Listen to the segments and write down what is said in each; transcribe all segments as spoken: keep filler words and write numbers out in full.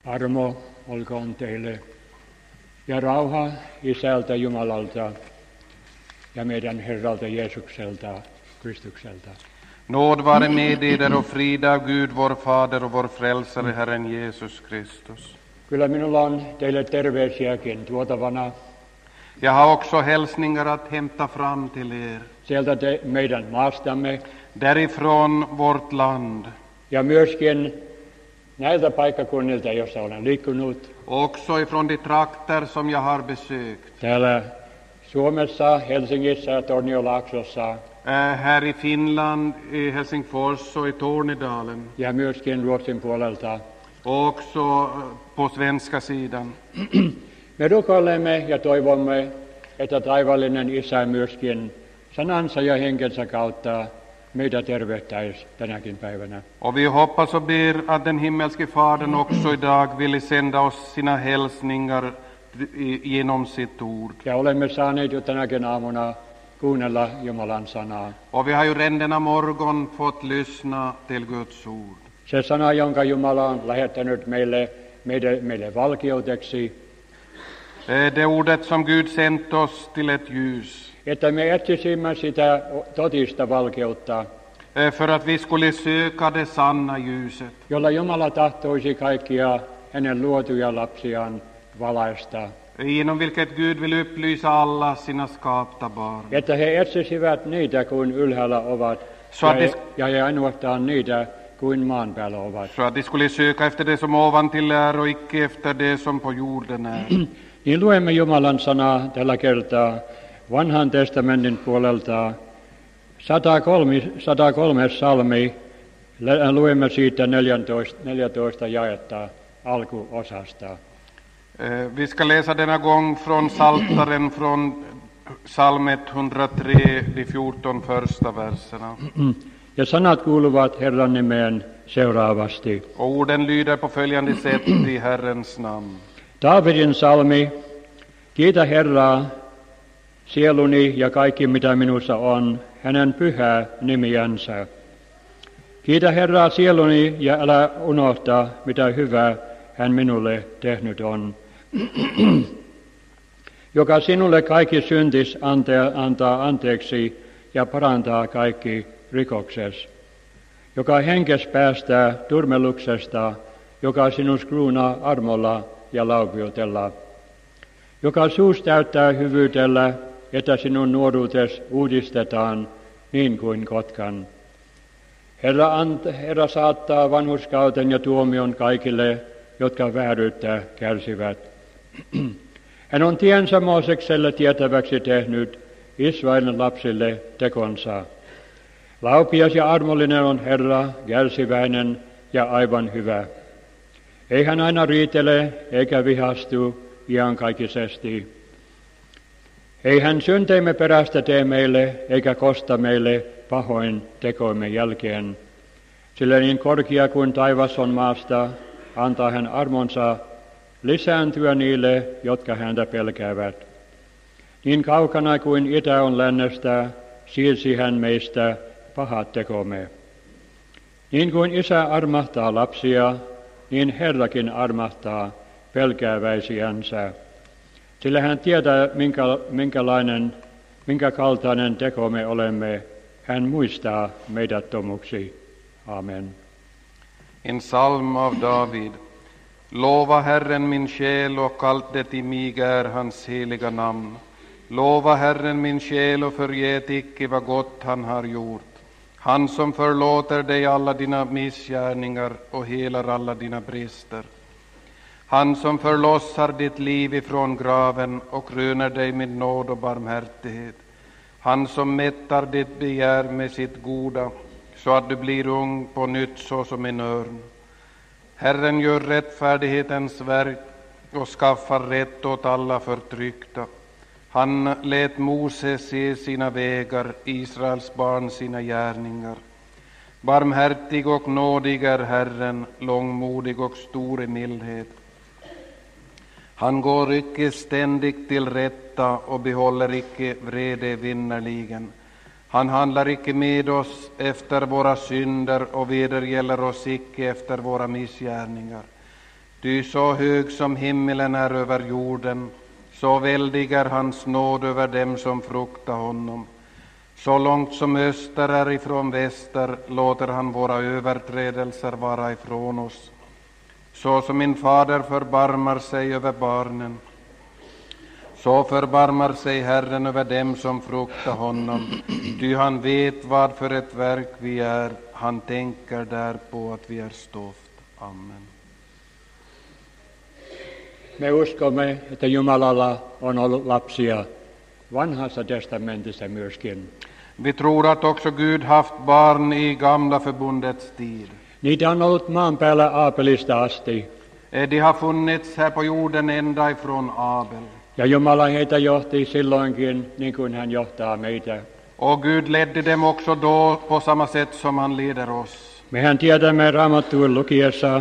Armo olkoon teille ja rauha Isältä Jumalalta ja meidän Herralta Jeesukselta, Kristukselta. Nåd vare med eder och frid av Gud, vår Fader och vår frälsare, Herren Jesus Kristus. Kyllä minulla on teille terveisiäkin tuotavana. Jag har också hälsningar att hämta fram till er. Sieltä te, meidän maastamme. Därifrån vårt land. Ja myöskin näiltä paikkakunnilta, joissa olen liikkunut. Också ifrån de trakter som jag har besökt. Täällä Suomessa, Helsingissä, Torniolaaksossa. Äh, här i Finland, i Helsingfors och i Tornedalen. Ja myöskin Ruotsin puolelta. Och också på svenska sidan. Me rukoilemme ja toivomme, että taivallinen Isä myöskin sanansa ja henkensä kautta meitä tervehtäisi tänäkin päivänä. Och vi hoppas och ber att den himmelske Fadern också idag vill sända oss sina hälsningar genom sitt ord. Ja olemme saaneet jo tänäkin aamuna kuunnella Jumalan sanaa. Och vi har ju redan denna morgon fått lyssna till Guds ord. Se sana, jonka Jumala on lähettänyt meille, meille, meille valkeuteksi. Det ordet som Gud sänt oss till ett ljus. Että me etsisimme sitä totista valkeutta. För att vi skulle söka det sanna ljuset. Jolla Jumala tahtoisi kaikkia hänen luotuja lapsiaan valaista. Genom vilket Gud vill upplysa alla sina skapta barn. Että he etsisivät niitä kuin ylhäällä ovat. Så att de, ja ei ainoastaan niitä kuin maan päällä ovat. Så att de skulle söka efter det som ovan till är och icke efter det som på jorden är. Niin luemme Jumalan sanaa tällä kertaa Vanhan testamentin puolelta sata kolme salmi. Luemme siitä neljätoista, neljätoista jaetta alkuosasta. Vi ska läsa denna gång från Psaltaren från psalm etthundratre, de fjorton första verserna. Ja sanat kuuluvat Herran nimeen seuraavasti. Och orden lyder på följande sätt i Herrens namn. Daavidin salmi, kiitä Herraa, sieluni ja kaikki mitä minussa on, hänen pyhää nimiänsä. Kiitä Herraa sieluni ja älä unohta, mitä hyvää hän minulle tehnyt on. Joka sinulle kaikki syntis antaa anteeksi ja parantaa kaikki rikokses. Joka henkes päästää turmeluksesta, joka sinus kruunaa armolla ja laupiutella. Joka suus täyttää hyvyytellä, että sinun nuoruutes uudistetaan niin kuin kotkan. Herra, ant, Herra saattaa vanhurskauden ja tuomion kaikille, jotka vääryyttä kärsivät. Hän on tiensä Moosekselle tietäväksi tehnyt, Israelin lapsille tekonsa. Laupias ja armollinen on Herra, kärsiväinen ja aivan hyvä. Ei hän aina riitele eikä vihastu iankaikkisesti. Ei hän synteimme perästä tee meille eikä kosta meille pahoin tekoimme jälkeen. Sillä niin korkea kuin taivas on maasta, antaa hän armonsa lisääntyä niille, jotka häntä pelkäävät. Niin kaukana kuin itä on lännestä, siirsi hän meistä pahat tekomme. Niin kuin isä armahtaa lapsia, niin Herrakin armahtaa pelkääväisiänsä. Sillä hän tietää, minkä, minkälainen, minkä kaltainen teko me olemme. Hän muistaa meidät tomuksi. Amen. En psalm av David. Lova Herren min själ och allt det i mig är hans heliga namn. Lova Herren min själ och förget icke vad gott han har gjort. Han som förlåter dig alla dina missgärningar och helar alla dina brister. Han som förlossar ditt liv ifrån graven och kröner dig med nåd och barmhärtighet. Han som mättar ditt begär med sitt goda, så att du blir ung på nytt så som en örn. Herren gör rättfärdighetens verk och skaffar rätt åt alla förtryckta. Han lät Mose se sina vägar, Israels barn sina gärningar. Barmhärtig och nådig är Herren, långmodig och stor i mildhet. Han går icke ständigt till rätta och behåller icke vrede vinnerligen. Han handlar icke med oss efter våra synder och vedergäller oss icke efter våra missgärningar. Ty så hög som himmelen är över jorden, så väldig är hans nåd över dem som fruktar honom. Så långt som öster är ifrån väster låter han våra överträdelser vara ifrån oss. Så som min fader förbarmar sig över barnen, så förbarmar sig Herren över dem som fruktar honom. Ty han vet vad för ett verk vi är, han tänker därpå att vi är stoft. Amen. Me uskomme, että Jumalalla on ollut lapsia vanhassa testamentissa myöskin. Vi tror att också Gud haft barn i gamla förbundets tid. Niitä on ollut maan päällä Aapelista asti. De har funnits här på jorden ända ifrån Abel. Ja Jumala heitä johti silloinkin, niin kuin hän johtaa meitä. Och Gud ledde dem också då på samma sätt som han leder oss. Mehän tiedämme Raamattuun lukiessa,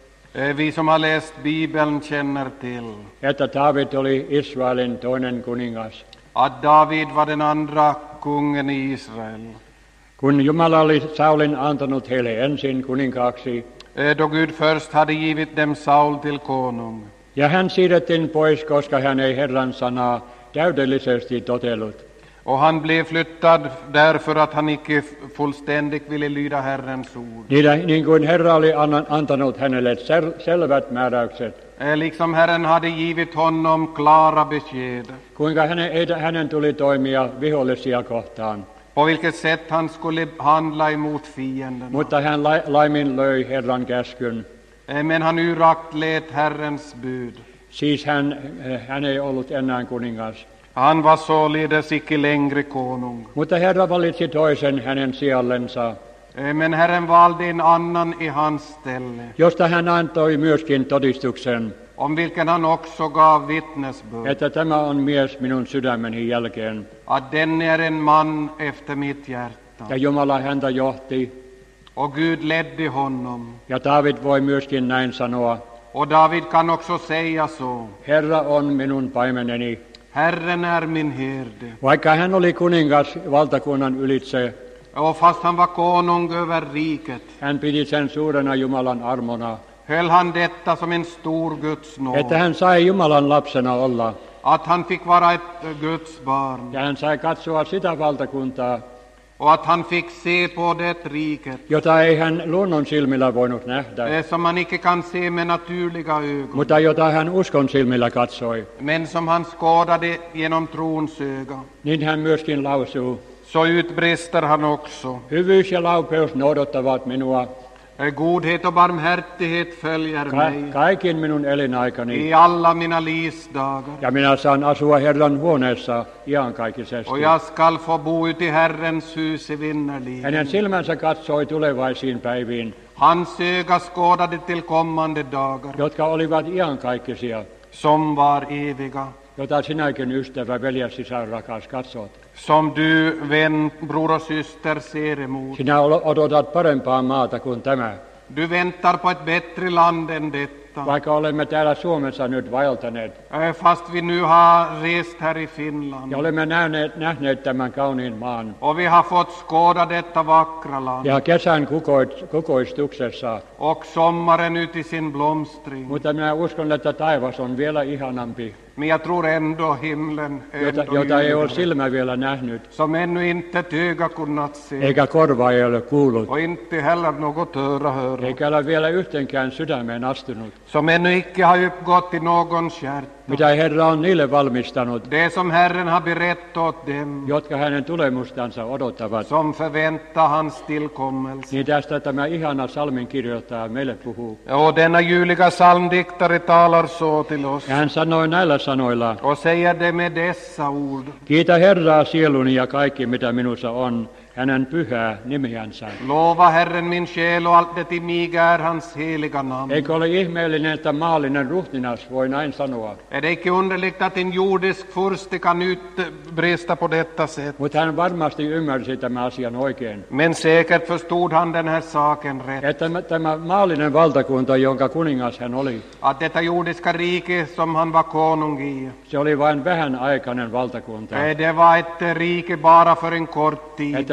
Vi som har läst Bibeln känner till että Daavid oli Israelin toinen kuningas. att David var den andra kungen i Israel. Kun Jumala oli Saulin antanut heille ensin kuninkaaksi, Då Gud först hade givit dem Saul till konung. ja hän siirrettiin pois, koska hän ei Herran sanaa täydellisesti totellut. Och han blev flyttad därför att han icke fullständigt ville lyda Herrens ord. Niitä, niin kuin Herra oli antanut hänelle sel- selvät määräykset, Liksom Herren hade givit honom klara besked kuinka hänen, hänen tuli toimia vihollisia kohtaan. på vilket sätt han skulle handla emot fienden. Mutta hän la- laiminlöi Herran käskyn. Men han uraktlät Herrens bud. Siis hän, hän ei ollut enää kuningas. Han var således icke längre konung. Mutta Herra valitsi toisen hänen sijallensa, Men Herren valde en annan i hans ställe, josta hän antoi myöskin todistuksen, om vilken han också gav vittnesbörd, että tämä on mies minun sydämeni jälkeen. att den är en man efter mitt hjärta. Ja Jumala häntä johti, Och Gud ledde honom. ja Daavid voi myöskin näin sanoa, Och David kan också säga så. Herra on minun paimeneni. Herren är min herde. Vaikka hän oli kuningas valtakunnan ylitse, Och fast han var konung över riket, hän piti sen suurena Jumalan armona, höll han detta som en stor Guds että nåd. hän sai Jumalan lapsena olla, Att han fick vara ett Guds barn. ja hän sai katsoa sitä valtakuntaa, Och att han fick se på det riket, jota ei hän luonnon silmillä voinut nähdä, eh, som man icke kan se med naturliga ögon, mutta jota hän uskon silmillä katsoi. men som han skådade genom trons öga. Niin hän myöskin lausuu, Så utbrister han också. hyvyys ja laupeus noudattavat minua Eh, Godhet och barmhärtighet följer ka- mig kaikin minun elinaikani, i alla mina livsdagar. ja minä saan asua Herran huoneessa iankaikkisesti. Och jag skall få bo ut i Herrens hus evinnerligen. Hänen silmänsä katsoi tulevaisiin päiviin, Hans öga skådade till kommande dagar, jotka olivat iankaikkisia, som var eviga. jota sinäkin ystävä, veljes, sisar, rakas, katsot. Som du, vän, bror och syster, ser emot. Sinä ol- odotat parempaa maata kuin tämä, Du väntar på ett bättre land än detta. vaikka olemme täällä Suomessa nyt vaeltaneet, Eh, Fast vi nu har rest här i Finland. ja olemme nähneet, nähneet tämän kauniin maan. Och vi har fått skåda detta vackra land. Ja kesän kukoit, kukoistuksessa, Och sommaren ut i sin blomstring. mutta minä uskon, että taivas on vielä ihanampi, Men jag tror ändå himlen är jota, ändå jota ei ole ljuvligare, silmä vielä nähnyt, som ännu inte ett öga kunnat se. eikä korva ei ole kuullut, Och inte heller något öra höra. eikä ole vielä yhtenkään sydämeen astunut, Som ännu icke har uppgått i någons hjärta. mitä Herra on niille valmistanut, Det som Herren har berett åt dem, jotka hänen tulemustansa odottavat. som förväntar hans tillkommelse. Niin tästä tämä ihana salmin kirjoittaja meille puhuu. Och denna ljuvliga psalmdiktare talar så till oss Ja hän sanoi näillä sanoilla, och säger det med dessa ord. kiitä Herraa sieluni ja kaikki mitä minussa on, hänen pyhää nimeänsä. Lova Herren min själ och allt det i mig är hans heliga namn. Eikö ole ihmeellinen, että maallinen ruhtinas voi näin sanoa? Är det icke underligt att en jordisk furste kan utbrista på detta sätt? Mutta hän varmasti ymmärsi tämän asian oikein. Men säkert förstod han den här saken rätt. Että tämä maallinen valtakunta, jonka kuningas hän oli, Att detta jordiska rike som han var konung i, se oli vain vähän aikainen valtakunta. eh, det var ett rike bara för en kort tid. Että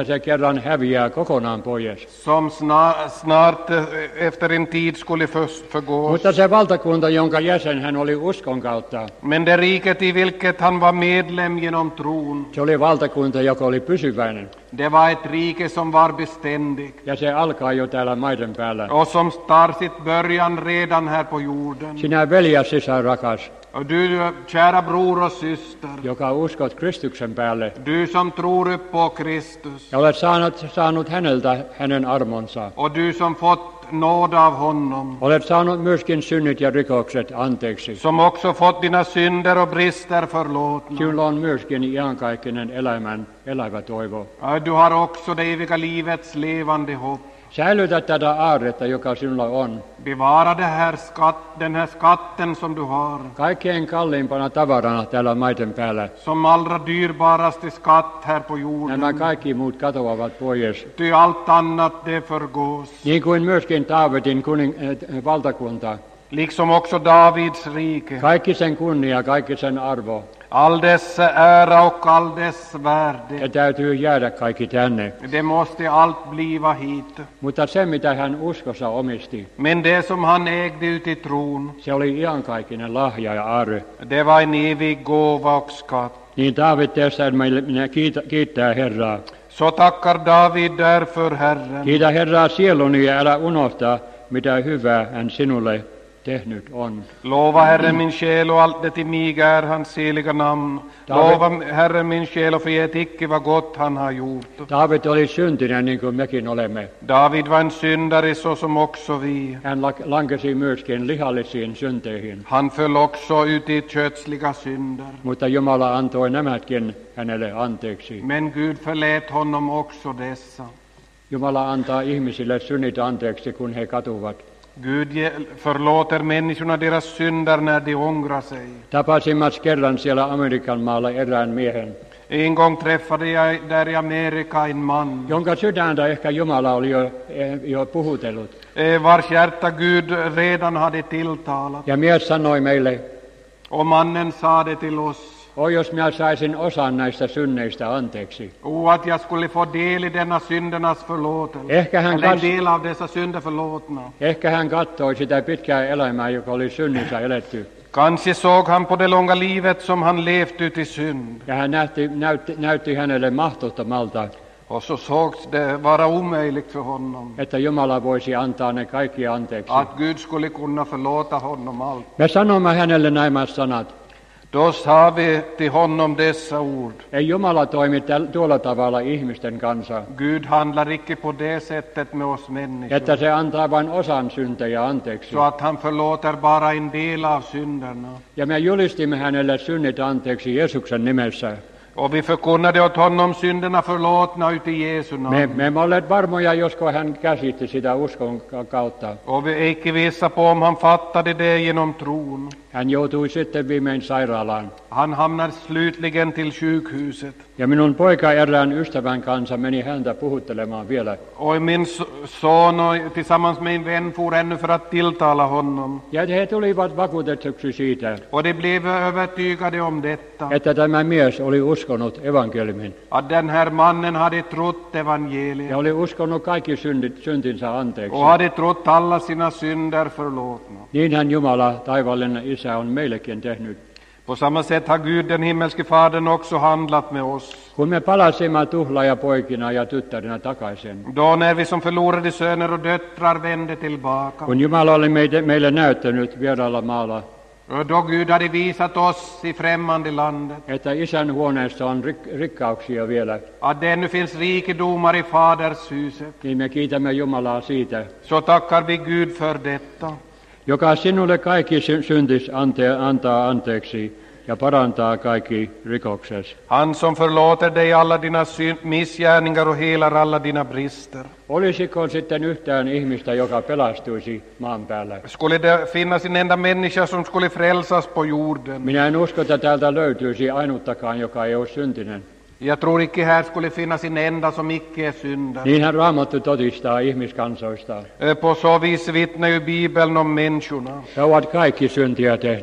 se kerran häviää kokonaan pois. som snar, snart eh, efter en tid skulle för, förgås. Mutta se valtakunta, jonka jäsen hän oli uskon kautta, Men det riket i vilket han var medlem genom tron, se oli valtakunta, joka oli pysyväinen. det var ett rike som var beständigt Ja se alkaa jo täällä maiden päällä. och som tar sitt början redan här på jorden. Sinä veli ja sisar rakas, Och du, kära bror och syster, joka uskot Kristuksen päälle, du som tror upp på Kristus ja olet saanut, saanut häneltä hänen armonsa. och du som fått nåd av honom, Olet saanut myöskin synnit ja rikokset anteeksi. som också fått dina synder och brister förlåtna. Sinulla on myöskin iankaikkinen elämän elävä toivo. Ja, du har också det eviga livets levande hopp. Säilytä tätä aarretta, joka sinulla on. Bevara det här skatt, den här skatten som du har, Kaikkein kalliimpana tavarana täällä maiden päällä. som allra dyrbaraste skatt här på Nämä jorden. kaikki muut katoavat pois. Ty allt annat det förgås. Niin kuin myöskin Taavetin kuning, äh, valtakunta. Liksom också Davids rike. Kaikki sen kunnia, kaikki sen arvo. All dess ära och all dess värde. Ja täytyy jäädä kaikki tänne. Det måste allt bliva hit. Mutta se, mitä hän uskossa omisti, Men det som han ägde ut i tron, se oli iankaikkinen lahja ja aarre. det var en evig gåva och skatt. Niin Taavet tässä meille minä kiitä, kiittää Herraa. Så tackar David därför Herren. Kiitä Herraa sieluni ja älä unohtaa, mitä hyvää hän sinulle tehnyt on. Lova Herren min själ och allt det till mig är hans heliga namn. David- Lova Herren min själ och förget icke vad gott han har gjort. Taavet oli syntinen niin kuin mekin olemme. David var en syndare så som också vi. Hän lak- lankesi myöskin lihallisiin synteihin, Han föll också ut i kötsliga synder. mutta Jumala antoi nämätkin hänelle anteeksi. Men Gud förlät honom också dessa. Jumala antaa ihmisille synnit anteeksi, kun he katuvat. Gud ge- förlåter människorna deras synder när de ångrar sig. Tapasimme kerran siellä Amerikan maalla erään miehen, En gång träffade jag där i Amerika en man, jonka sydäntä ehkä Jumala oli jo, eh, jo puhutellut. eh, vars hjärta Gud redan hade tilltalat. Ja mies sanoi meille, Och mannen sade till oss, oi jos minä saisin osan näistä synneistä anteeksi. o att jag skulle få del i denna syndernas förlåtelse, Ehkä hän, eller en kas, del av dessa synder förlåtna. ehkä hän katsoi sitä pitkää elämää, joka oli synnissä eletty. Kanske såg han på det långa livet som han levt ut i synd, Ja hän näytti, näytti, näytti hänelle mahdottomalta, och så sågs det vara omöjligt för honom että Jumala voisi antaa ne kaikki anteeksi. att Gud skulle kunna förlåta honom allt. Me sanomme hänelle nämä sanat. Då sa vi till honom dessa ord. Ei Jumala toimi täl- tuolla tavalla ihmisten kanssa, Gud handlar icke på det sättet med oss människor, että se antaa vain osan syntejä anteeksi. så att han förlåter bara en del av synderna. Ja me julistimme hänelle synnit anteeksi Jeesuksen nimessä. Och vi förkunnade åt honom synderna förlåtna ut i Jesu Me, namn. me emme olleet varmoja, josko hän käsitti sitä uskon ka- kautta. Och vi är icke vissa på om han fattade det genom tron. Hän joutui sitten viimein sairaalaan. Han hamnar slutligen till sjukhuset. Ja minun poika erään ystävän kanssa meni häntä puhuttelemaan vielä. Och min so- son och tillsammans med en vän for ännu för att tilltala honom. Ja he tulivat vakuutetuksi siitä, Och de blev övertygade om detta, että tämä mies oli uskonut evankeliumin. att den här mannen hade trott evangeliet Ja oli uskonut kaikki syndit, syntinsä anteeksi. och hade trott alla sina synder förlåtna. Niinhän Jumala, taivallinen Isä, on meillekin tehnyt. På samma sätt har Gud, den himmelske Fadern, också handlat med oss. Kun me palasimme tuhlaajapoikina ja tyttärinä takaisin, Då när vi som förlorade söner och döttrar vände tillbaka, kun Jumala oli meitä, meille näyttänyt vieraalla maalla, och då Gud hade visat oss i främmande landet että Isän huoneessa on rik, rikkauksia vielä, att det ännu finns rikedomar i Fadershuset, niin me kiitämme Jumalaa siitä, så tackar vi Gud för detta, joka sinulle kaikki sy- syntis ante, antaa anteeksi ja parantaa kaikki rikoksesi. han som förlåter dig alla dina syn- missgärningar och helar alla dina brister. Olisiko sitten yhtään ihmistä, joka pelastuisi maan päällä? Skulle det finnas en enda människa som skulle frälsas på jorden? Minä en usko, että täältä löytyisi ainuttakaan, joka ei ole syntinen. Jag tror icke här skulle finnas en enda som icke är syndare. Niinhän Raamattu todistaa ihmiskansoista. Eh, På så vis vittnar ju Bibeln om människorna. He ovat kaikki syntiä tehneet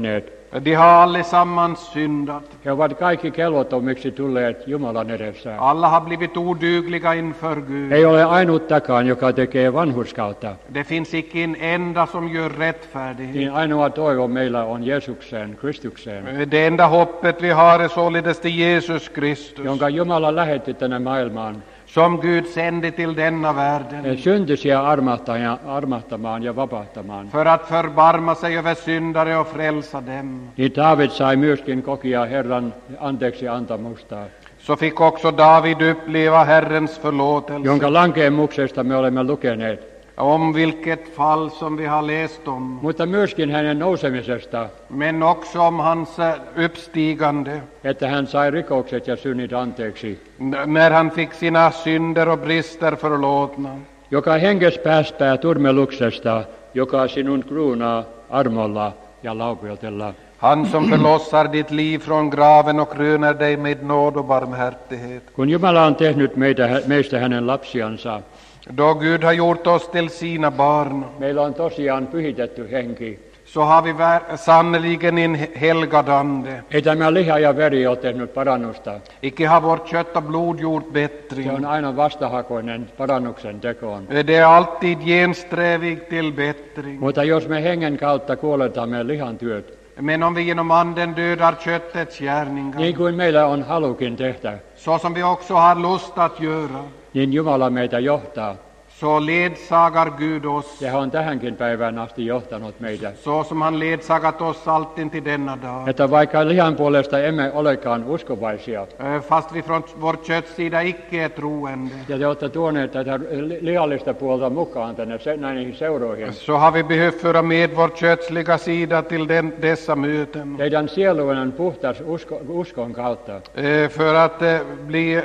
De har allesammans syndat. He ovat kaikki kelvottomiksi tulleet Jumalan edessä. Alla har blivit odugliga inför Gud. Ei ole ainuttakaan, joka tekee vanhurskautta. Det finns icke en enda som gör rättfärdighet. Niin ainoa toivo meillä on Jeesukseen, Kristukseen, Det enda hoppet vi har är således till Jesus Kristus, jonka Jumala lähetti tänne maailmaan som Gud sände till denna världen syntisiä armahtaja- armahtamaan ja vapahtamaan. för att förbarma sig över syndare och frälsa dem. Niin Daavid sai myöskin kokia Herran anteeksi antamusta, Så fick också David uppleva Herrens förlåtelse, jonka lankeemuksesta me olemme lukeneet, om vilket fall som vi har läst om, mutta myöskin hänen nousemisesta, men också om hans eh, uppstigande, että hän sai rikokset ja synnit anteeksi, n- när han fick sina synder och brister förlåtna. joka henkes päästää turmeluksesta, joka sinun kruunaa armolla ja laupeutella. Han som förlossar ditt liv från graven och kröner dig med nåd och barmhärtighet. Kun Jumala on tehnyt meitä, meistä hänen lapsiansa, Då Gud har gjort oss till sina barn, meillä on tosiaan pyhitetty henki. så har vi vär- sannerligen en he- helgad ande. Ei tämä liha ja veri ole tehnyt parannusta. Icke har vårt kött och blod gjort Se bättring. on aina vastahakoinen parannuksen tekoon. Det är alltid gensträvig till bättring. Mutta jos me hengen kautta kuoletamme lihan työt, Men om vi genom anden dödar köttets gärningar, niin kuin meillä on halukin tehdä, så som vi också har lust att göra, niin Jumala meitä johtaa. så ledsagar Gud oss, Ja hän on tähänkin päivään asti johtanut meitä. så som han ledsagat oss alltid till denna dag. Että vaikka lihan puolesta emme olekaan uskovaisia, Eh, Fast vi från vår köttsida icke är troende, ja te olette tuoneet tätä li- lihallista puolta mukaan tänne se, näihin seuroihin, så har vi behövt föra med vår kötsliga sida till den, dessa möten, teidän sieluinen on puhtas usko, uskon kautta. eh, för att eh, bli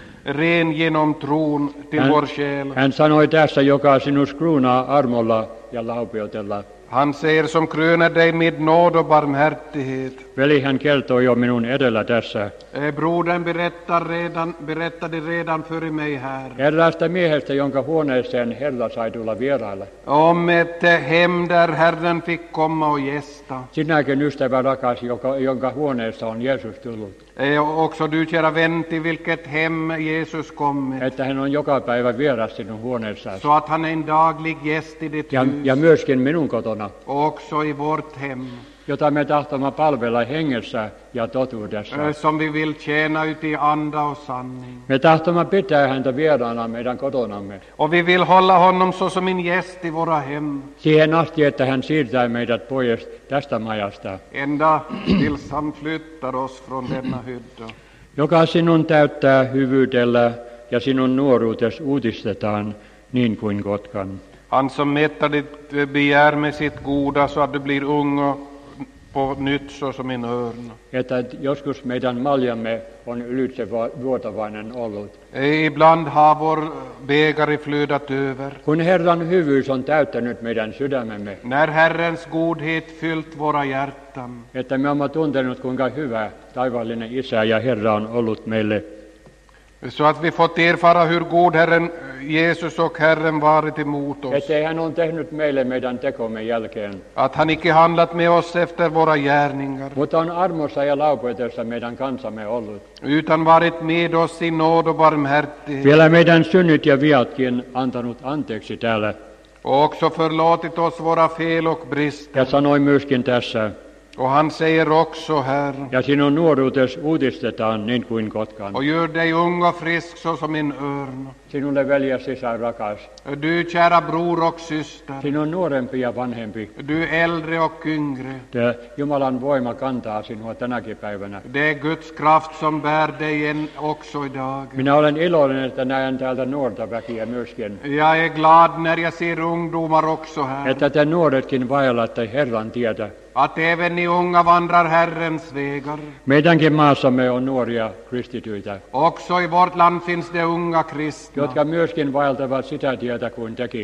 ren genom tron till Hän, vår själ. hän sanoi tässä, joka sinus kruunaa armolla ja laupeutella. Han säger som kröner dig med nåd och barmhärtighet. Veli hän kertoi jo minun edellä tässä Eh, Brodern berättar redan, berättade redan före mig här eräästä miehestä, jonka huoneeseen Herra sai tulla vieraille. om ett eh, hem där Herren fick komma och gästa. Sinäkin ystävä rakas, joka, jonka huoneessa on Jeesus tullut. Eh, Också du, kära vän, till vilket hem Jesus kommer, Että hän on joka päivä vieras sinun huoneessasi. så att han är en daglig gäst i ditt Ja, ja hus myöskin minun kotona, och också i vårt hem, jota me tahtomme palvella hengessä ja totuudessa. eh, som vi vill tjäna ut i anda och sanning. Me tahtomme pitää häntä vieraana meidän kotonamme, Och vi vill hålla honom såsom en gäst i våra hem, siihen asti, että hän siirtää meidät pois tästä majasta. ända tills han flyttar oss från denna hydda. Joka sinun täyttää hyvyydellä ja sinun nuoruutes uutistetaan niin kuin kotkan. Han som mättar ditt begär med sitt goda så att du blir ung och på nytt såsom en örn. Että joskus meidän maljamme on ylitse vuotavainen ollut. Eh, Ibland har vår bägare flödat över. Kun Herran hyvyys on täyttänyt meidän sydämemme, När Herrens godhet fyllt våra hjärtan, että me olemme tuntenut, kuinka hyvä taivaallinen Isä ja Herra on ollut meille, så att vi fått erfara hur god Herren Jesus och Herren varit emot oss. ettei hän on tehnyt meille meidän tekomme jälkeen, Att han icke handlat med oss efter våra gärningar, mutta on armossa ja laupeudessa meidän kansamme ollut. utan varit med oss i nåd och barmhärtighet, Vielä meidän synnit ja viatkin antanut anteeksi täällä. och också förlåtit oss våra fel och brister. Ja sanoi myöskin tässä, Och han säger också här, ja sinun nuoruutes uutistetaan niin kuin kotkan. och gör dig ung och frisk såsom en örn. Sinulle veljes sisar rakas, Du, kära bror och syster, sinun nuorempi ja vanhempi. du äldre och yngre, Tämä Jumalan voima kantaa sinua tänäkin päivänä. det är Guds kraft som bär dig än också idag. Minä olen iloinen, että näen täältä nuorta väkiä myöskin. Jag är glad när jag ser ungdomar också här, Että te nuoretkin vaellatte Herran tietä. att även ni unga vandrar Herrens vägar. Meidänkin maassamme on nuoria kristityitä, Också i vårt land finns det unga kristna, jotka myöskin vaeltavat sitä tietä kuin tekin.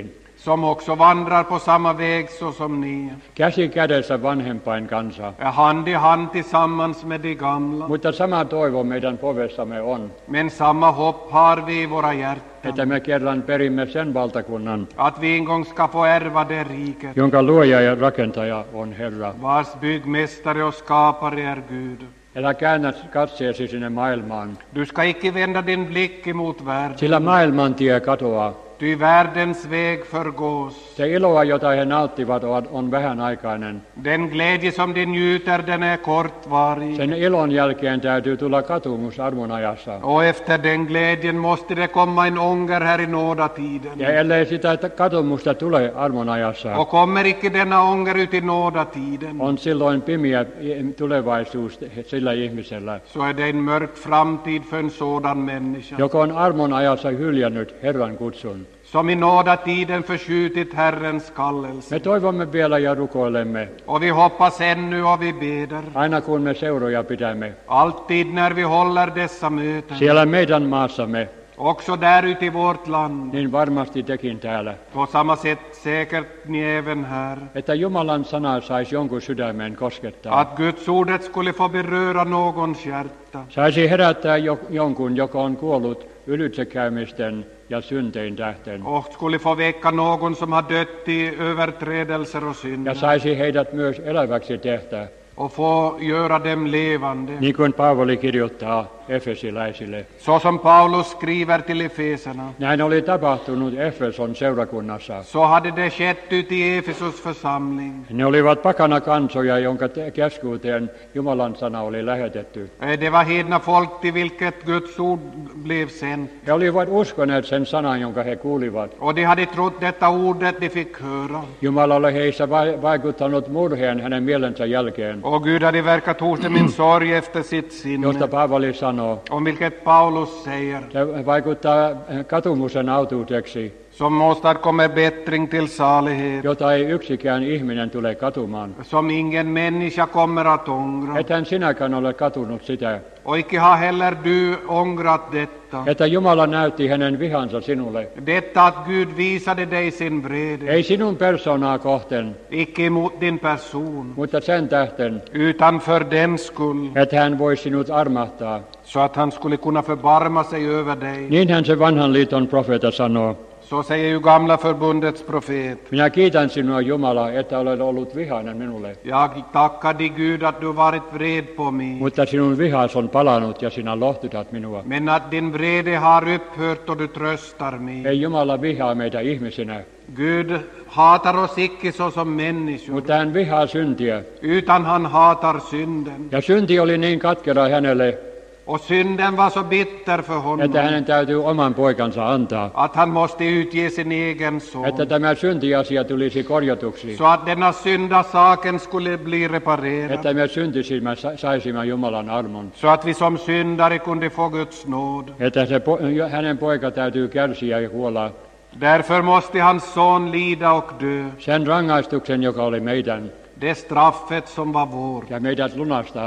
som också vandrar på samma väg så som ni, käsi kädessä vanhempain kanssa. är hand i hand tillsammans med de gamla. Mutta sama toivo meidän povessamme on, Men samma hopp har vi i våra hjärtan, että me kerran perimme sen valtakunnan, att vi en gång ska få ärva det riket, jonka luoja ja rakentaja on Herra. vars byggmästare och skapare är Gud. Älä käännä katseesi sinne maailmaan, Du ska icke vända din blick emot världen, sillä maailman tie katoaa. ty världens väg förgås. Se iloa, jota he nauttivat, on, on vähänaikainen. Den glädje som de njuter, den är kortvarig. Sen ilon jälkeen täytyy tulla katumus armonajassa. Och efter den glädjen måste det komma en ånger här i nådatiden. Ja ellei sitä katumusta tule armonajassa, Och kommer icke denna ånger ut i nådatiden, on silloin pimiä tulevaisuus sillä ihmisellä, så är det en mörk framtid för en sådan människa, joka on armonajassa hyljännyt Herran kutsun. som i nådatiden förskjutit Herrens kallelse. Me toivomme vielä ja rukoilemme, Och vi hoppas ännu och vi beder, aina kun me seuroja pidämme, alltid när vi håller dessa möten, siellä meidän maassamme, också där ute i vårt land, niin varmasti tekin täällä, på samma sätt säkert ni även här, että Jumalan sana saisi jonkun sydämen koskettaa. att Guds ordet skulle få beröra någons hjärta, Saisi herättää jo, jonkun, joka on kuollut ylitsekäymisten ja syntein tähten, och skulle få väcka någon som har dött i överträdelser och ja synder, saisi heidät myös eläväksi tehdä, och få göra dem levande. niin kuin Paavali kirjoittaa efesiläisille. Så som Paulus skriver till Efeserna, Näin oli tapahtunut Efeson seurakunnassa. så hade det skett ut i Efesos församling. Ne olivat pakana kansoja, jonka te- keskuuteen Jumalan sana oli lähetetty. Eh, Det var hedna folk till vilket Guds ord blev sänt, He olivat uskoneet sen sanan, jonka he kuulivat. och de hade trott detta ordet de fick höra. Jumala oli heissä vai- vaikuttanut murheen hänen mielensä jälkeen, Och Gud hade verkat hos dem en sorg efter sitt josta sinne, Paavali sanoo. om vilket Paulus säger, Se vaikuttaa katumusen autuuteksi, som åstadkommer bättring till salighet, jota ei yksikään ihminen tule katumaan. som ingen människa kommer att ångra. Ethän sinäkään ole katunut sitä, Och icke har heller du ångrat detta. että Jumala näytti hänen vihansa sinulle. Detta att Gud visade dig sin vrede, Ei sinun persoonaa kohten, icke mot din person, mutta sen tähten, utan för den skull, että hän voi sinut armahtaa. så att han skulle kunna förbarma sig över dig. Niinhän se vanhan liiton profeeta sanoo. Så säger ju gamla förbundets profet. Minä kiitän sinua, Jumala, että olet ollut vihainen minulle, Jag tackar dig Gud att du varit vred på mig, mutta sinun vihas on palanut ja sinä lohtutat minua. men att din vrede har upphört och du tröstar mig. Ei Jumala vihaa meitä ihmisinä, Gud hatar oss icke såsom människor, mutta hän vihaa syntiä. utan han hatar synden. Ja synti oli niin katkera hänelle, Och synden var så bitter för että honom, hänen täytyy oman poikansa antaa, att han måste utge sin egen että son, tämä syntiasia tulisi korjatuksi, så att denna syndasaken skulle bli reparerad, että me syntisimme sa- saisimme Jumalan armon, så att vi som syndare kunde få Guds nåd. että se po- hänen poika täytyy kärsiä ja kuolla Därför måste hans son lida och dö, sen rangaistuksen, joka oli meidän, det straffet som var vår, ja meidät lunastaa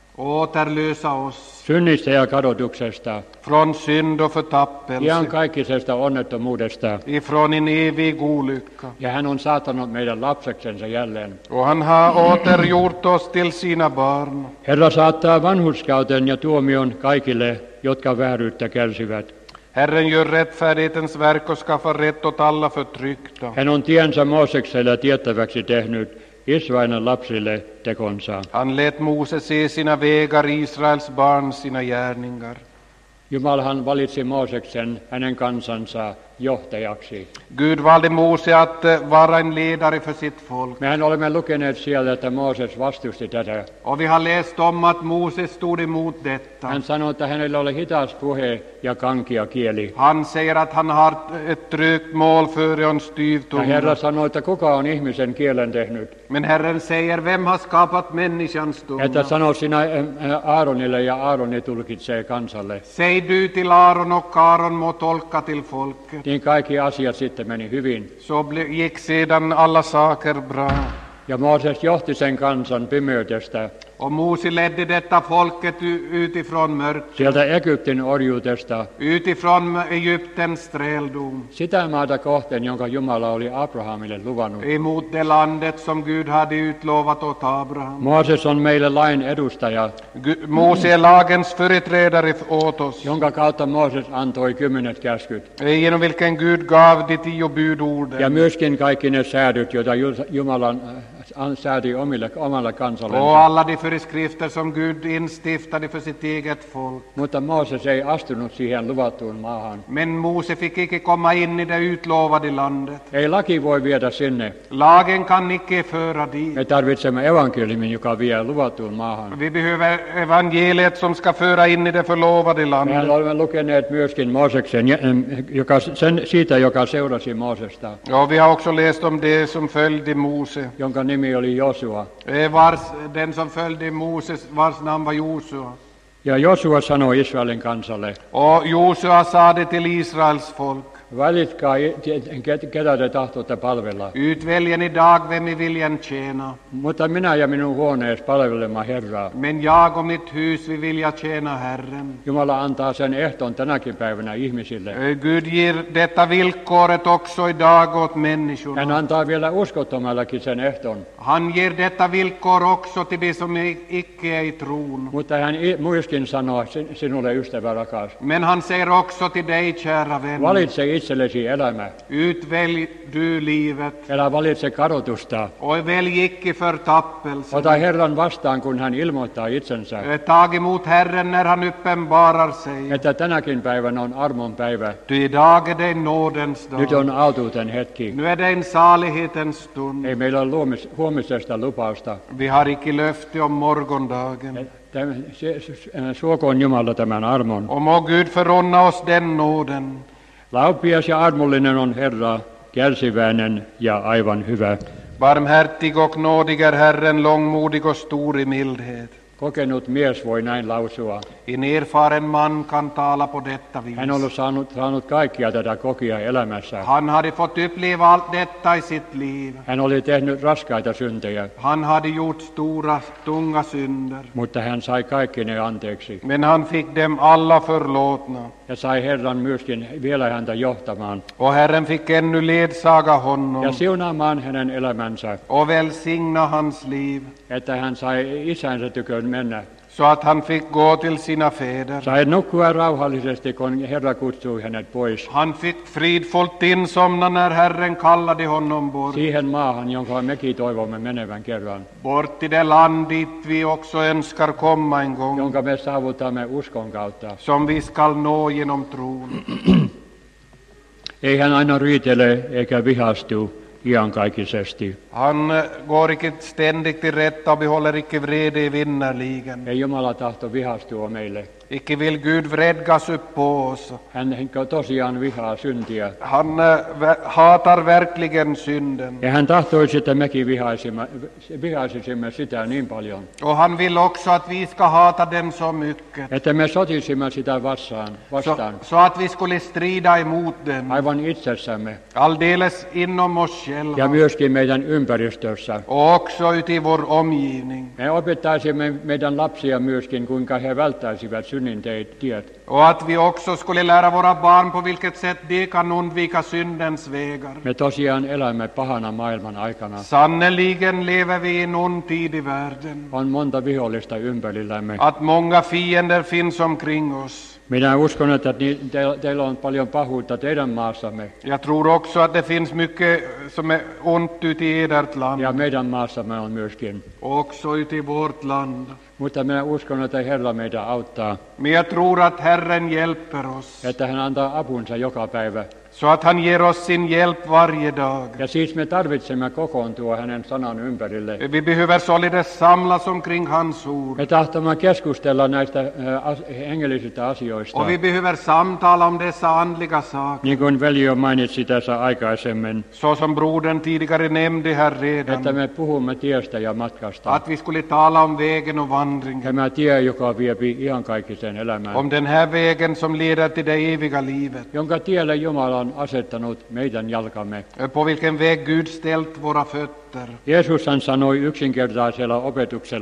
återlösa oss synnistä ja kadotuksesta, från synd och förtappelse, iankaikkisesta onnettomuudesta, ifrån en evig olycka. ja hän on saattanut meidän lapseksensa jälleen. Och han har återgjort oss till sina barn. Herra saattaa vanhurskauden ja tuomion kaikille, jotka vääryyttä kärsivät. Herren gör rättfärdighetens verk och skaffar rätt åt alla förtryckta. Hän on tiensä Moosekselle tiettäväksi tehnyt, Israelin lapsille tekonsa. Han lät Mose se sina vägar, Israels barn sina gärningar. Jumalahan valitsi Mooseksen hänen kansansa johtajaksi. Gud valde Mose att eh, vara en ledare för sitt folk. Mehän olemme lukeneet siellä, että Mooses vastusti tätä. Och vi har läst om att Moses stod emot detta. Hän sanoi, että hänellä oli hitas puhe ja kankia kieli. Han säger att han har ett trögt mål före en styv Ja Herra tunga. sanoi, että kuka on ihmisen kielen tehnyt. Men Herren säger, vem har skapat människans tunga? Että sano sinä äh, Aaronille, ja Aaroni tulkitsee kansalle. Säg du till Aaron och Aaron må tolka till folket. Niin kaikki asiat sitten meni hyvin. Så ble- gick sedan alla saker bra. Ja Mooses johti sen kansan pimeydestä Och Mose ledde detta folket u- utifrån mörkret, sieltä Egyptin orjuudesta, utifrån Egyptens träldom, sitä maata kohteen, jonka Jumala oli Abrahamille luvannut. emot det landet som Gud hade utlovat åt Abraham. Mooses on meille lain edustaja, Gu- Mose är lagens företrädare åt oss, jonka kautta Mooses antoi kymmenet käskyt. genom vilken Gud gav de tio Ja budorden. myöskin kaikki ne säädyt, joita Ju- Jumala äh, sääti omille, omalle Och kansallensa. alla de föreskrifter som Gud instiftade för sitt eget folk. Mutta Mooses ei astunut siihen luvattuun maahan. Men Mose fick icke komma in i det utlovade landet. Ei laki voi viedä sinne. Lagen kan icke föra dit. Me tarvitsemme evankeliumin, joka vie luvattuun maahan. Vi behöver evangeliet som ska föra in i det förlovade Mehän landet. olemme lukeneet myöskin Mooseksen, joka, sen, siitä, joka seurasi Moosesta, Ja, vi har också läst om det som följde Mose. jonka nimi oli Josua. Eh, Vars, den som följde Moses, vars namn var Josua. Ja Josua sanoi Israelin kansalle, Och Josua sa det till Israels folk. valitkaa, i- ke- ketä te tahtotte palvella. Utväljen idag vem i viljen tjäna. Mutta minä ja minun huonees palvelemme Herraa. Men jag och mitt hus vi vilja tjäna Herren. Jumala antaa sen ehton tänäkin päivänä ihmisille. Eh, Gud ger detta villkoret också idag åt Hän människorna. antaa vielä uskottomallekin sen ehton, Han ger detta villkor också till de som i- icke är i tron. mutta hän i- myöskin sanoo sin- sinulle, ystävä rakas, Men han säger också till dig, kära vän, valitse itsellesi elämä, utvälj du livet älä valitse kadotusta. och välj icke förtappelse. Ota Herran vastaan, kun hän ilmoittaa itsensä, Eh, Tag emot Herren när han uppenbarar sig. että tänäkin päivänä on armon päivä. Ty idag är det en nådens Nyt dag. on autuuden hetki. Nu är det en salighetens stund. Ei meillä ole luomis- huomisesta lupausta. Vi har icke löfte om morgondagen. Tämä- se- se- Suokoon Jumala tämän armon. Och må Gud förunna oss den nåden. Laupias ja armollinen on Herra, kärsiväinen ja aivan hyvä. Barmhärtig och nådig är Herren, långmodig och stor i mildhet. Kokenut mies voi näin lausua. En erfaren man kan tala på detta vis. Hän on saanut, saanut kaikkia tätä kokia elämässä. Han hade fått uppleva allt detta i sitt liv. Hän oli tehnyt raskaita syntejä, Han hade gjort stora, tunga synder. mutta hän sai kaikki ne anteeksi. Men han fick dem alla förlåtna. Ja sai Herran myöskin vielä häntä johtamaan Och Herren fick ännu ledsaga ja honom siunaamaan hänen elämänsä, och välsigna hans liv, että hän sai isänsä tykön mennä. så att han fick gå till sina fäder. Sai nukkua rauhallisesti, kun Herra kutsui hänet pois Han fick fridfullt insomna när Herren kallade honom bort. siihen maahan, jonka mekin toivomme menevän kerran, Bort till det land dit vi också önskar komma en gång, jonka me saavutamme uskon kautta. som vi skall nå genom tron. Ei hän aina riitele eikä vihastu iankaikkisesti. Han eh, går icke ständigt till rätta och behåller icke vrede vinnerligen. Ei Jumala tahto vihastua meille. Icke vill Gud vredgas upp på oss. Hän tosiaan vihaa syntiä. Han eh, vä- hatar verkligen synden. Ja hän tahtoisi, että mekin vihaisimme, vihaisisimme sitä niin paljon, Och han vill också att vi ska hata den så mycket, että me sotisimme sitä vastaan, så, vastaan så att vi skulle strida emot den, aivan itsessämme alldeles inom oss ja själva myöskin meidän ympäristössä. och också ute i vår omgivning. Me opettaisimme meidän lapsia myöskin, kuinka he välttäisivät synnin tiet. Och att vi också skulle lära våra barn på vilket sätt de kan undvika syndens vägar. Me tosiaan elämme pahana maailman aikana. Sannerligen lever vi i en ond tid i världen. On monta vihollista ympärillämme. Att många fiender finns omkring oss. Minä uskon, että ni- te- teillä on paljon pahuutta teidän maassamme Jag tror också att det finns mycket som är ont ute i edert land, ja meidän maassamme on myöskin. och också ute i vårt land. Mutta minä uskon, että Herra meitä auttaa, Men jag tror att Herren hjälper oss, että hän antaa apunsa joka päivä. så att han ger oss sin hjälp varje dag. Ja siis me tarvitsemme kokoontua hänen sanan ympärille. Vi behöver således samlas omkring hans ord. Me tahtomme keskustella näistä äh, as- hengellisistä asioista, Och vi behöver samtala om dessa andliga saker. niin kuin veli jo mainitsi tässä aikaisemmin, Så som brodern tidigare nämnde här että redan. me puhumme tiestä ja matkasta. Att vi skulle tala om vägen och vandringen. Tämä tie, joka viepi iankaikkiseen elämään, Om den här vägen som leder till det eviga livet. jonka tielle Jumala on asettanut meidän jalkamme. På vilken väg Gud ställt våra fötter. Jeesus hän sanoi yksinkertaisella opetuksella,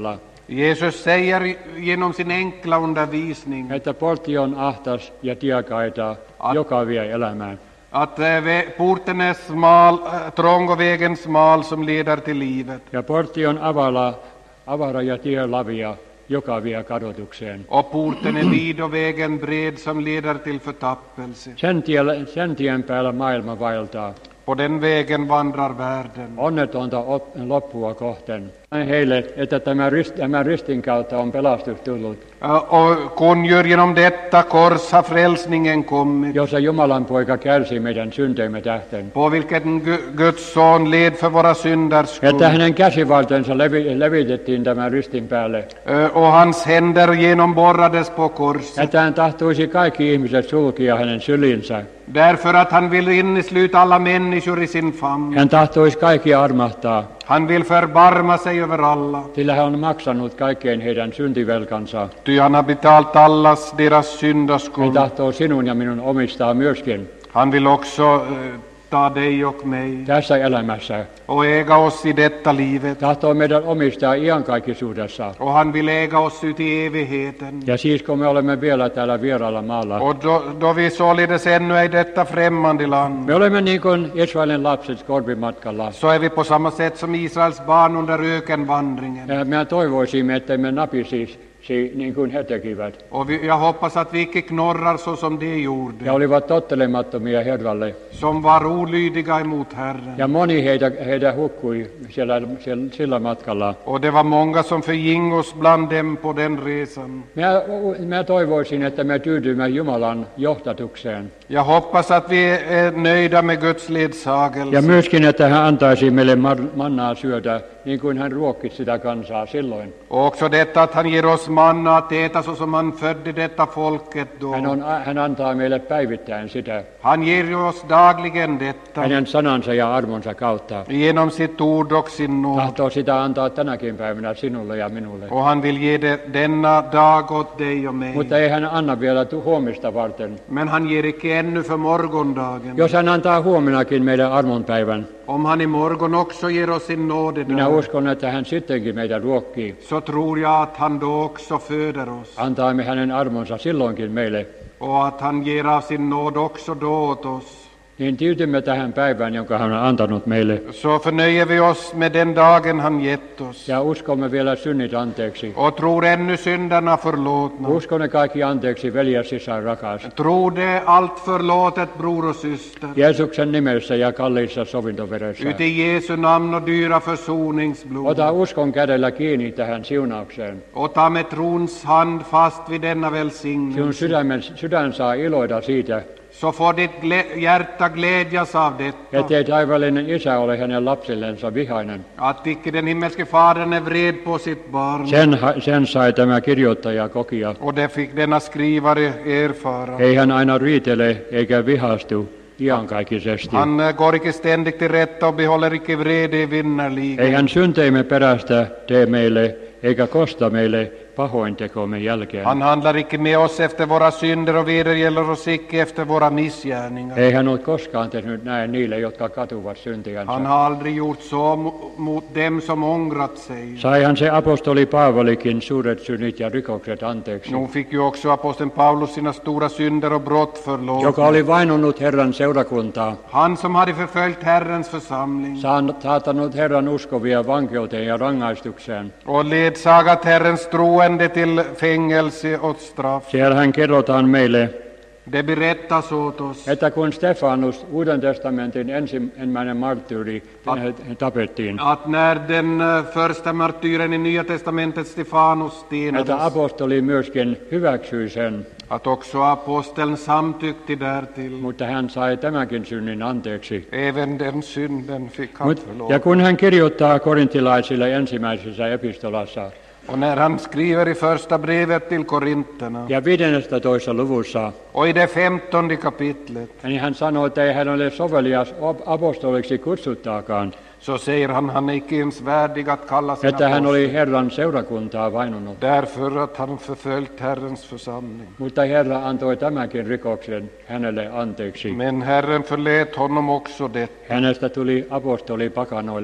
Jesus säger genom sin enkla undervisning että portti on ahtas ja tie kaita, joka vie elämään. att eh, vä- porten är smal, eh, trång och vägen smal som leder till livet. Ja portti on avala, avara ja tie lavia, joka vie kadotukseen. Och porten är vid och vägen bred som leder till förtappelse. Sen, tie, sen tien päällä maailma vaeltaa. På den vägen vandrar världen. Onnetonta op- loppua kohten. Näin heille, että tämä, rist, tämä ristin kautta on pelastus tullut, Eh, Och kungör genom detta kors har frälsningen kommit, jossa Jumalan poika kärsi meidän synteemme tähten. på vilket Gu- Guds son led för våra synders skull. Että hänen käsivartensa levi, levitettiin tämän ristin päälle. Eh, Och hans händer genomborrades på korset. Että hän tahtoisi kaikki ihmiset sulkia hänen sylinsä. Därför att han vill innesluta alla människor i sin famn. Hän tahtoisi kaikki armahtaa, Han vill förbarma sig över alla. sillä hän on maksanut kaikkeen heidän syntivelkansa. Ty han har betalt allas deras Hän syndaskuld. tahtoo sinun ja minun omistaa myöskin Han vill också eh, ta dig och mig tässä elämässä. och äga oss i detta livet. Tahtoo meidän omistaa iankaikkisuudessa. Och han vill äga oss ut i evigheten. Ja siis kun me olemme vielä täällä vieraalla maalla, Och då, då vi således ännu är i detta främmande land, me olemme niin kuin Israelin lapset korpimatkalla. så är vi på samma sätt som Israels barn under ökenvandringen. Ja me toivoisimme, että me napisisi niin kuin he tekivät. Och vi, jag hoppas att vi icke knorrar så som de gjorde, Ja olivat tottelemattomia Herralle. som var olydiga emot Herren. Ja moni heitä, heitä hukkui siellä, siellä, sillä matkalla. Och det var många som förgingos bland dem på den resan. Mä, mä toivoisin, että me tyydymme Jumalan johtatukseen. Jag hoppas att vi är nöjda med Guds Ja ledsagelse. myöskin, että hän antaisi meille mar- mannaa syötä, niin kuin hän ruokki sitä kansaa silloin. Och också detta att han ger oss manna att äta så som han födde detta folket då. Hän, on, hän antaa meille päivittäin sitä Han ger oss dagligen detta hänen sanansa ja armonsa kautta. genom sitt ord och sin nåd. Tahtoo sitä antaa tänäkin päivänä sinulle ja minulle. Och han vill ge det denna dag åt dig och mig. Mutta ei hän anna vielä tu- huomista varten. Men han ger icke ännu för morgondagen. Jos hän antaa huomenakin meidän armonpäivän, Om han i morgon också ger oss sin minä nådedag, uskon, että hän sittenkin meitä ruokkii. så tror jag att han då också föder oss. Antaa me hänen armonsa silloinkin meille. Och att han ger av sin nåd också då åt oss. Niin tyytymme tähän päivään, jonka hän on antanut meille. Så förnöjer vi oss med den dagen han gett oss. Ja uskomme vielä synnit anteeksi. Och tror ännu synderna förlåtna. Uskon ne kaikki anteeksi, veli ja sisar rakas. Tror det allt förlåtet, bror och syster. Jeesuksen nimessä ja kalliissa sovintoveressä. Ut i Jesu namn och dyra försoningsblod. Ota uskon kädellä kiinni tähän siunaukseen. Och ta med trons hand fast vid denna Sinun välsignelse. sydämen, sydän saa iloita siitä, Så får ditt glä- hjärta glädjas av detta. ettei taivaallinen isä ole hänen lapsillensa vihainen. Att icke den himmelske Fadern är vred på sitt barn. Sen, ha- sen sai tämä kirjoittaja kokia. Och det fick denna skrivare erfara. Ei hän aina riitele eikä vihastu iankaikkisesti. Han eh, går icke ständigt till rätta och behåller icke vrede Ei vinnerligen. hän synteimme perästä tee meille eikä kosta meille pahointekomme jälkeen. Han handlar icke med oss efter våra synder och vedergäller oss icke efter våra missgärningar. Ei hän ole koskaan tehnyt näin niille, jotka katuvat syntiänsä. Han har aldrig gjort så mo- mot dem som ångrat sig. Saihan se apostoli Paavalikin suuret synnit ja rikokset anteeksi, Nu fick ju också aposteln Paulus sina stora synder och brott joka förlåtna. oli vainonnut Herran seurakuntaa, Han som hade förföljt Herrens församling saan- saattanut Herran uskovia vankeuteen ja rangaistukseen. och ledsagat Herrens troende till fängelse och straff. Siellä hän kerrotaan meille, Det berättas åt oss että kun Stefanus, Uuden testamentin ensimmäinen marttyyri, tapettiin, att när den eh, första martyren i Nya testamentet Stefanus että stenades, apostoli myöskin hyväksyi sen, att också aposteln samtyckte därtill. mutta hän sai tämänkin synnin anteeksi. Även den synden fick han Mut, ja förlåta. kun hän kirjoittaa korintilaisille ensimmäisessä epistolassa Och när han skriver i första brevet till Korinterna ja viidennessätoista luvussa, och i det femtonde kapitlet, niin hän sanoo, että ei hän ole sovelias op- apostoliksi kutsuttaakaan, så säger han han är icke ens värdig att kalla sin että hän apostel, oli Herran seurakuntaa vainonnut. därför att han förföljt Herrens församling. Mutta Herra antoi tämänkin rikoksen hänelle anteeksi. Men Herren förlät honom också det. Hänestä tuli apostoli pakanoille,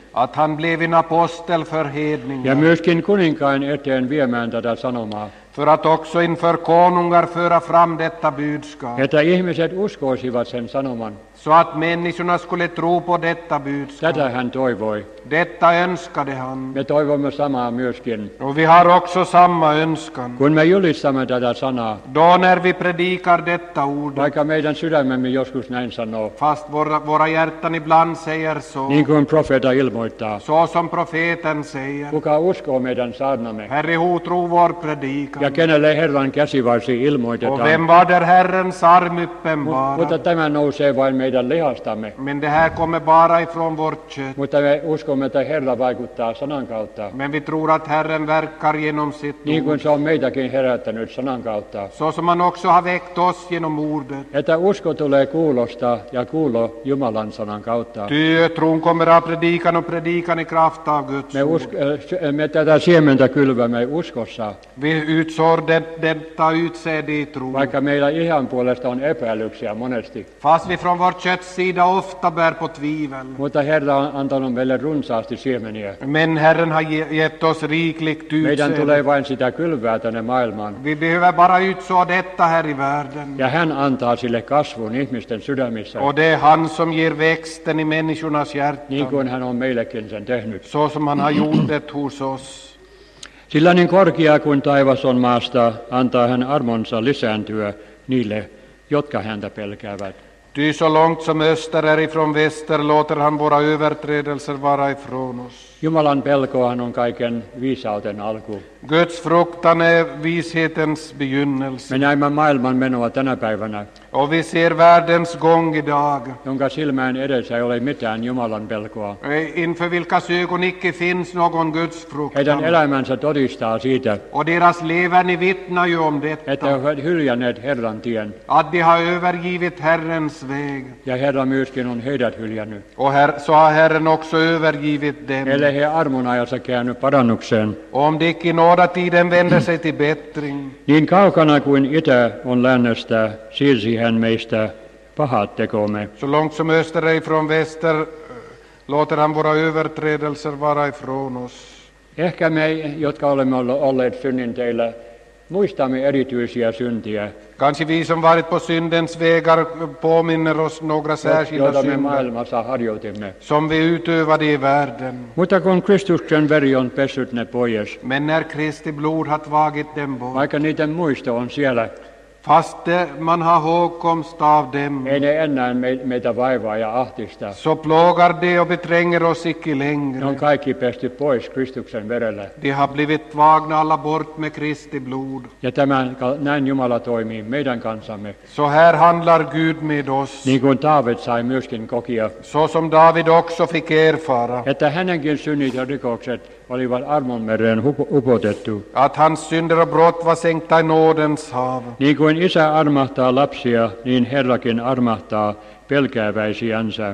att han blev en apostel för ja hedningar, myöskin kuninkain eteen viemään tätä sanomaa, för att också inför konungar föra fram detta budskap, että ihmiset uskoisivat sen sanoman. så att människorna skulle tro på detta budskap. Tätä hän toivoi. Detta önskade han, Me toivomme samaa myöskin. och vi har också samma önskan. Kun me julistamme tätä sanaa, Då när vi predikar detta ord, vaikka meidän sydämemme joskus näin sanoo, fast våra, våra hjärtan ibland säger så, niin kuin profeeta ilmoittaa, så som profeten säger, kuka uskoo meidän saarnamme Herre, who tror vår predikan, ja kenelle Herran käsivarsi och ilmoitetaan. vem var där Herrens arm Mut- uppenbara. Mutta tämä nousee vain meidän lihastamme. Men det här kommer bara ifrån vårt kött. Mutta me uskomme, että Herra vaikuttaa sanan kautta, Men vi tror att Herren verkar genom sitt niin ord, kuin se on meitäkin herättänyt sanan kautta. så som han också har väckt oss genom ordet. Että usko tulee kuulosta ja kuulo Jumalan sanan kautta. Ty tron kommer av predikan och predikan i kraft av Guds Me, ord. usk, äh, me tätä siementä kylvämme uskossa, Vi utsår det, detta utsäde i tro, vaikka meillä ihan puolesta on epäilyksiä monesti. fast vi från vårt kötts sida ofta bär på tvivel. Mutta Herra on antanut meille runsaasti siemeniä. Men Herren har ge- gett oss rikligt Meidän utsäde. tulee vain sitä kylvää tänne maailmaan. Vi behöver bara utså detta här i världen. Ja hän antaa sille kasvun ihmisten sydämissä, Och det är han som ger växten i människornas niin hjärtan, kuin hän on meillekin sen tehnyt. så som han har gjort det hos oss. Sillä niin korkea kuin taivas on maasta, antaa hän armonsa lisääntyä niille, jotka häntä pelkäävät. Ty så långt som öster är ifrån väster låter han våra överträdelser vara ifrån oss. Jumalan pelkohan on kaiken viisauden alku. Guds fruktan är vishetens begynnelse. Me näemme maailman menoa tänä päivänä, Och vi ser världens gång idag, jonka silmään edessä ei ole mitään Jumalan pelkoa. inför vilkas ögon icke finns någon Guds Heidän fruktan. elämänsä todistaa siitä, Och deras leverne vittnar ju om että he detta, ovat hyljänneet Herran tien, att de har övergivit Herrens väg. ja Herra myöskin on heidät hyljännyt. Och her, så har Herren också övergivit dem. Ellei he armon ajassa käänny parannukseen, Och om de icke i nådatiden vänder sig till bättring, niin kaukana kuin itä on lännestä, siirsi hän meistä pahat tekomme. så långt som öster är ifrån väster eh, låter han våra överträdelser vara ifrån oss. Ehkä me, jotka olemme ollo- olleet synnin teillä, muistamme erityisiä syntiä, Kanske vi som varit på syndens vägar påminner oss några särskilda joita me synder maailmassa harjoitimme. som vi utövade i världen. Mutta kun Kristuksen veri on pessyt ne pois, Men när Kristi blod har tagit dem bort, vaikka niiden muisto on siellä, fast det, man har hågkomst av dem, ei ne enää me, meitä vaivaa ja ahdista. så plågar de och betränger oss icke Ne on längre. kaikki pesty pois Kristuksen verellä. De har blivit tvagna alla bort med Kristi blod. Ja tämän, näin Jumala toimii meidän kanssamme, Så här handlar Gud med oss, niin kuin Taavet sai myöskin kokia, så som David också fick erfara, että hänenkin synnit ja rikokset olivat armonmereen hupo- upotettu. att hans synder och brott var sänkta i nådens hav. Niin kuin isä armahtaa lapsia, niin Herrakin armahtaa pelkääväisiänsä.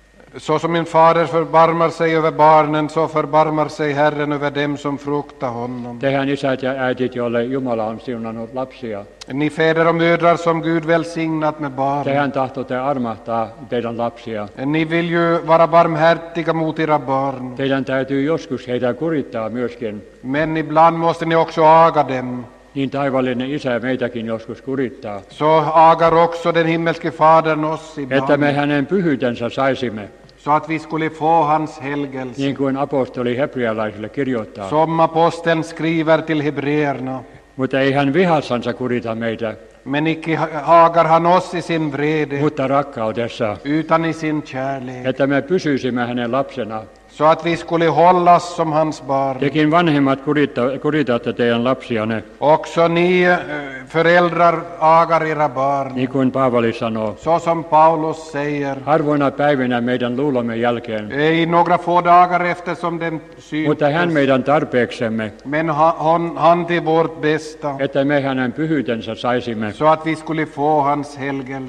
Så som min fader förbarmar sig över barnen, så förbarmar sig Herren över dem som fruktar honom. Tehän isät ja äitit, joille Jumala on siunannut lapsia, Ni fäder och mödrar som Gud välsignat med barn, tehän tahtotte armahtaa teidän lapsia. ni vill ju vara barmhärtiga mot era barn, Teidän täytyy joskus heitä kurittaa myöskin, men ibland måste ni också aga dem. niin taivallinen isä meitäkin joskus kurittaa, Så agar också den himmelske Fadern oss että ibland, me hänen pyhyytensä saisimme, så att vi skulle få hans helgelse. niin kuin apostoli hebrealaisille kirjoittaa. Som aposteln skriver till hebreerna, Mutta ei hän vihassansa kurita meitä, men icke hagar han oss i sin vrede, mutta rakkaudessa, utan i sin kärlek, että me pysyisimme hänen lapsena. så att vi skulle hållas som hans barn. Tekin vanhemmat kuritta, kuritatte teidän lapsianne, Också ni eh, föräldrar agar era barn, niin kuin Paavali sanoo. så som Paulus säger, Harvoina päivinä meidän luulomme jälkeen, i några få dagar eftersom den mutta hän syntes, meidän tarpeeksemme, men ha- han, han till vårt bästa, että me hänen pyhyytensä saisimme. så att vi skulle få hans helgelse.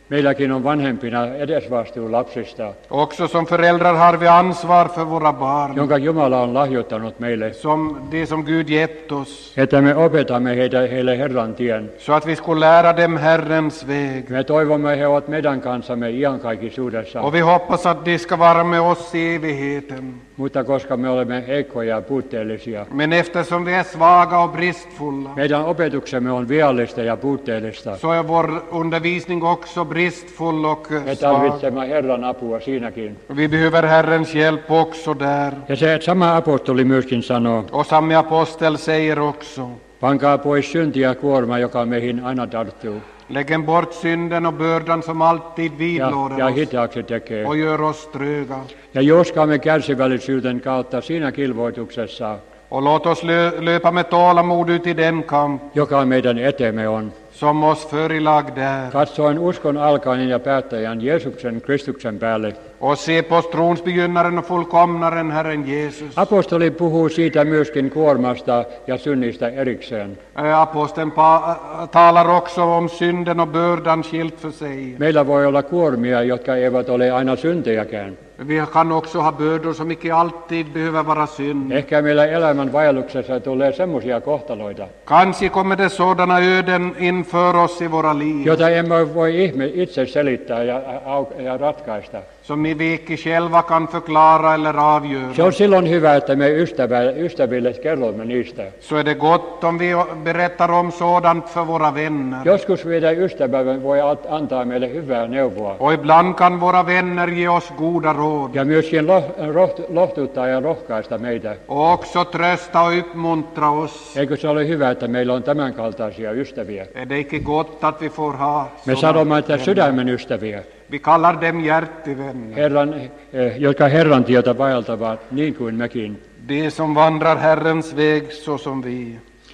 Meilläkin on vanhempina edesvastuu lapsista, Också som föräldrar har vi ansvar för våra barn, jonka Jumala on lahjoittanut meille, som det som Gud gett oss, että me opetamme heitä, heille Herran tien. så att vi skulle lära dem Herrens väg. Me toivomme, he ovat meidän kanssamme iankaikkisuudessa, Och vi hoppas att de ska vara med oss i evigheten. mutta koska me olemme heikkoja ja puutteellisia, Men eftersom vi är svaga och bristfulla, meidän opetuksemme on viallista ja puutteellista. så är vår undervisning också bristfull och Me svag. tarvitsemme Herran apua siinäkin. Vi behöver Herrens hjälp också där. Ja se sama apostoli myöskin sanoo, Och samme apostel säger också: pankaa pois synti ja kuorma, joka meihin aina tarttuu, lägg bort synden och bördan som alltid ja, vidlåder ja oss hitaaksi tekee. och gör oss tröga. Ja joskaamme kärsivällisyyden kautta siinä kilvoituksessa, Och låt oss lö- löpa med tålamod ut i den kamp joka meidän eteemme on. som oss förelag där. Katsoen uskon alkainen ja päättäjän Jeesuksen Kristuksen päälle. Och se på trons begynnaren och fullkomnaren, Herren Jesus. Apostoli puhuu siitä myöskin kuormasta ja synnistä erikseen. Äh, Aposteln pa- äh, talar också om synden och bördan skilt för sig. Meillä voi olla kuormia, jotka eivät ole aina syntejäkään. Vi kan också ha bördor som icke alltid behöver vara synd. Ehkä meillä elämän vaelluksessa tulee semmoisia kohtaloita, Kanske kommer det sådana öden inför oss i våra liv joita emme voi ihme itse selittää ja, ja ratkaista. som vi icke själva kan förklara eller Se avgöra. on silloin hyvä, että me ystävä, ystäville kerromme niistä. Så är det gott om vi berättar om sådant för våra vänner. Joskus meidän ystävämme voi antaa meille hyvää neuvoa Och ibland kan våra vänner ge oss goda råd ja myöskin loh- roht- lohtuttaa ja rohkaista meitä. och också trösta och uppmuntra oss. Eikö se ole hyvä, että meillä on tämän kaltaisia ystäviä? Är det icke gott att vi får ha Me sådana sanomme, että vänner? sydämen ystäviä, Vi kallar dem hjärtevänner. Herran, eh, jotka Herran tietä vaeltavat niin kuin mekin. De som vandrar Herrens väg så som vi.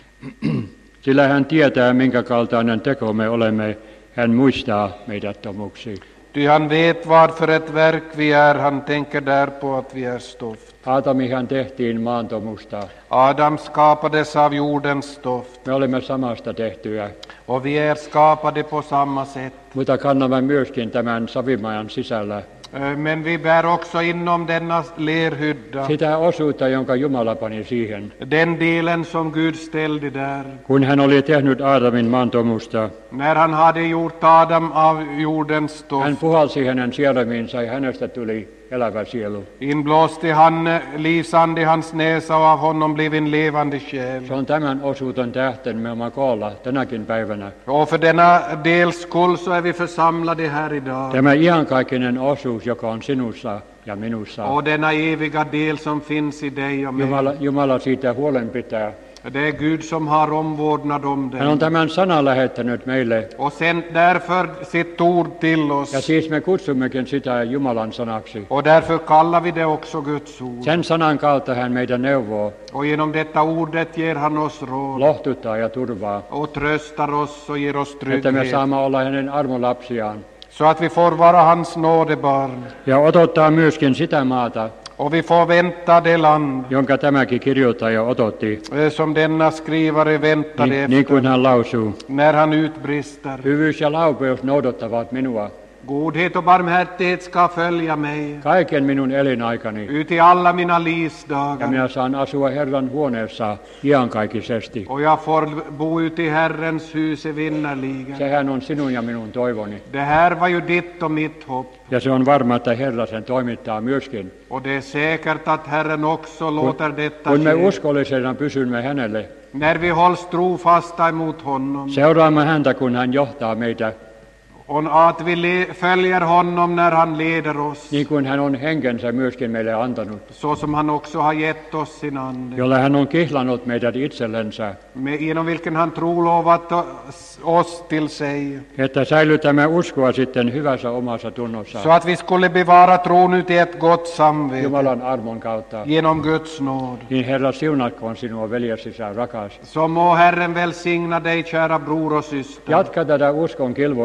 Sillä hän tietää, minkä kaltainen teko me olemme. Hän muistaa meidät tomuksi. Ty han vet vad för ett verk vi är, han tänker därpå att vi är stoft. Aatamihan tehtiin maantomusta. Adam skapades av jordens stoft, Me olemme samasta tehtyä, och vi är skapade på samma sätt. mutta kannamme myöskin tämän savimajan sisällä Eh, Men vi bär också inom denna lerhydda sitä osuutta, jonka Jumala pani siihen. den delen som Gud ställde där. Kun hän oli tehnyt Aadamin maantomusta, När han hade gjort Adam av jordens hän stoft, puhalsi hänen sielemiinsa ja hänestä tuli elävä sielu. inblåste han eh, livsande i hans näsa, och av honom blev en levande själ. Se on tämän osuuton tähten me olemme koolla tänäkin päivänä. Och för denna dels skull så är vi församlade här idag. Tämä iankaikkinen osuus, joka on sinussa ja minussa. Och denna eviga del som finns i dig och mig. Jumala, Jumala siitä huolen pitää. Det är Gud som har omvårdnad om Hän on den. tämän sanan lähettänyt meille, Och sänt därför sitt ord till ja oss. siis me kutsummekin sitä Jumalan sanaksi. Och därför kallar vi det också Guds ord. Sen sanan kautta hän meidän neuvoo, Och genom detta ordet ger han oss råd. lohtuttaa ja turvaa, Och tröstar oss och ger oss että me trygghet. saamme olla hänen armolapsiaan. Så att vi får vara hans nådebarn. Ja odottaa myöskin sitä maata, Och vi får vänta det land jonka tämäkin kirjoittaja odotti, eh, som denna skrivare väntade niin, niin kuin efter. hän lausuu. När han utbrister: Hyvyys ja laupeus noudattavat minua godhet och barmhärtighet ska följa mig kaiken minun elinaikani, ut i alla mina ja livsdagar. minä saan asua Herran huoneessa iankaikkisesti. Och jag får bo ute i Herrens hus evinnerligen. Sehän on sinun ja minun toivoni. Det här var ju ditt och mitt hopp. Ja se on varma, että Herra sen toimittaa myöskin. Och det är säkert att Herren också låter detta Kun me ske. uskollisena pysymme hänelle, När vi hålls trofasta emot honom. seuraamme häntä, kun hän johtaa meitä, Och att vi le- följer honom när han leder oss. niin kuin hän on henkensä myöskin meille antanut, Så som han också har gett oss sin ande. jolla hän on kihlannut meidät itsellensä, Med, genom vilken han trolovat oss- oss till sig. että säilytämme uskoa sitten hyvässä omassa Så tunnossa att vi skulle bevara tron ut i ett gott samvete. Jumalan armon kautta. Genom Guds nåd. Niin Herra, siunatkoon sinua veljesi rakas. Så må Herren välsigna dig, kära bror och syster. Jatka tätä uskon kilvoitusta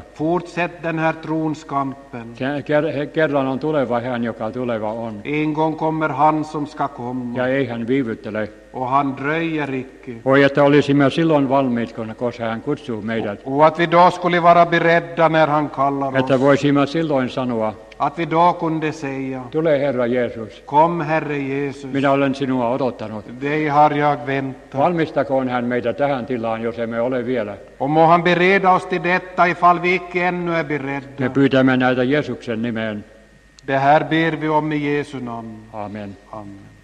Fortsätt den här tronskampen. Ker- Kerran on tuleva hän, joka tuleva on. En gång kommer han som ska komma, Ja ei hän viivyttele. och han dröjer icke. Oi, että olisimme silloin valmiit, koska hän kutsuu meidät. Och att vi då skulle vara beredda när han kallar Että oss. voisimme silloin sanoa, Att vi då kunde säga: tule Herra Jeesus, Kom, Herre Jesus, minä olen sinua odottanut. dig har jag väntat. Valmistakoon hän meitä tähän tilaan, jos emme ole vielä. Och må han bereda oss till detta ifall vi icke ännu är Me beredda. pyytämme näitä Jeesuksen nimeen. Det här ber vi om i Jesu namn. Amen. Amen.